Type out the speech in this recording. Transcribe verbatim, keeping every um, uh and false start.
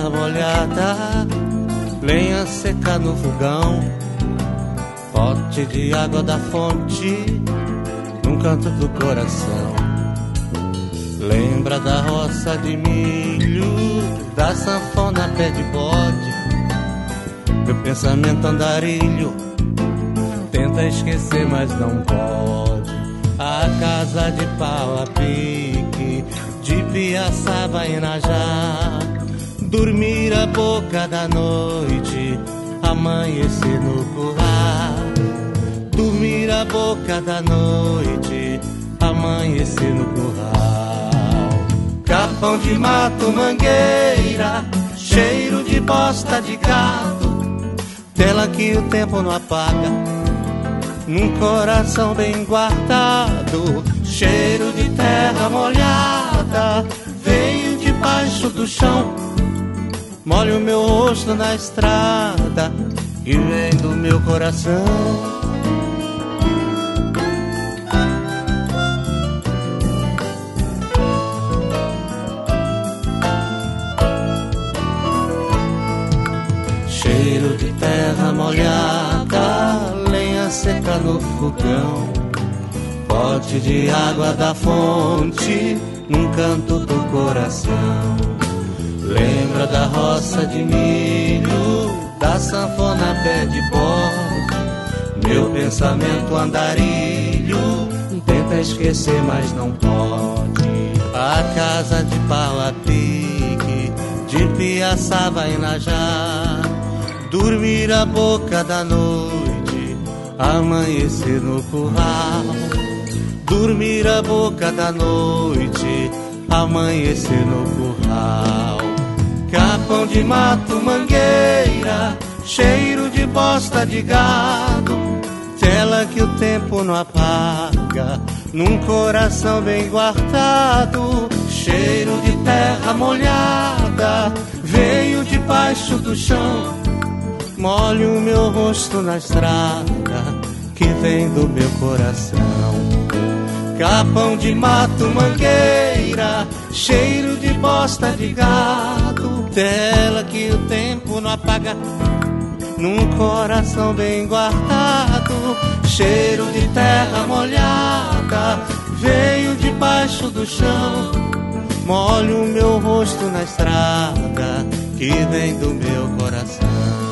terra molhada, lenha seca no fogão, pote de água da fonte num canto do coração. Lembra da roça de milho, da sanfona pé de bode, meu pensamento andarilho tenta esquecer, mas não pode. A casa de pau a pique, de Piaçaba e Inajá, dormir a boca da noite, amanhecer no curral. Dormir a boca da noite, amanhecer no curral. Capão de mato, mangueira, cheiro de bosta de gado, tela que o tempo não apaga, num coração bem guardado. Cheiro de terra molhada, veio debaixo do chão, molha o meu rosto na estrada que vem do meu coração. Cheiro de terra molhada, lenha seca no fogão, pote de água da fonte num canto do coração. Lembra da roça de milho, da sanfona pé de bode, meu pensamento andarilho tenta esquecer, mas não pode. A casa de pau a pique, de Piaçaba e Inajá, dormir a boca da noite, amanhecer no curral. Dormir a boca da noite, amanhecer no curral. Capão de mato, mangueira, cheiro de bosta de gado, tela que o tempo não apaga, num coração bem guardado. Cheiro de terra molhada, veio debaixo do chão, molhe o meu rosto na estrada que vem do meu coração. Capão de mato, mangueira, cheiro de bosta de gado, tela que o tempo não apaga, num coração bem guardado. Cheiro de terra molhada, veio debaixo do chão, molhe o meu rosto na estrada que vem do meu coração.